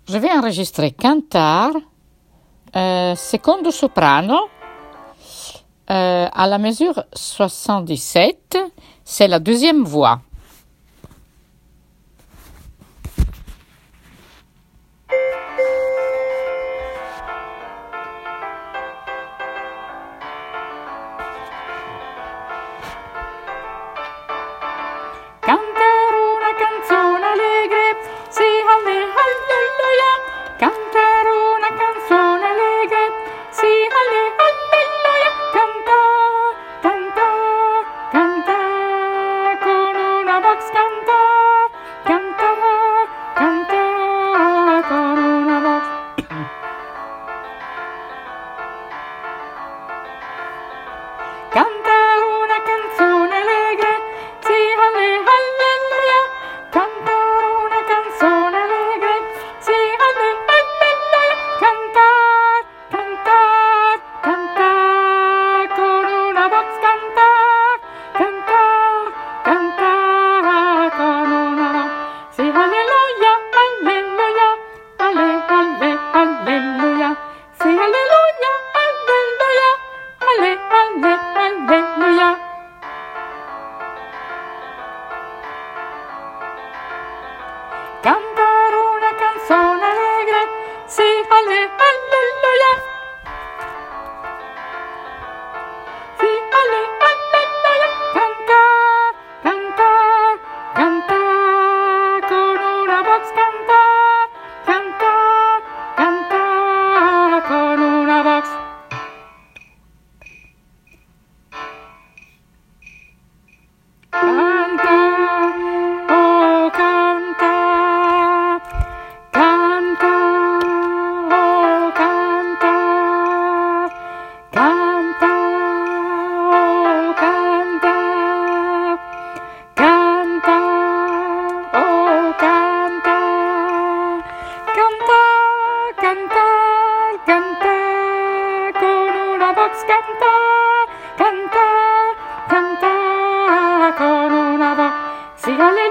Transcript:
Je vais enregistrer cantar, secondo soprano, à la mesure 77, c'est la deuxième voix. Cantar una canzone allegre, sì, alleluia. Cantar una canzone allegre, sì, alleluia. Cantar, cantar, cantar, con una voz cantar, cantar, cantar, con una voz. Cantar una canzone allegre, sì, alleluia. Cantar una canzone allegre, sì, alleluia. Cantar, cantar, cantar, con una voz cantar, cantar, cantar, con una voz. Sì, alleluia, alleluia, alleluia. Sì, alleluia, alleluia, alleluia. Cantar una canzone allegre, sì, alleluia. Sì, alleluia. Cantar, cantar, cantar, con una voz cantar, cantar, cantar, con una voz. Cantar, oh cantar, cantar, oh cantar, cantar, oh cantar, cantar, oh cantar, cantar, cantar, cantar, con una voz cantar, cantar, cantar, con una voz. Sí,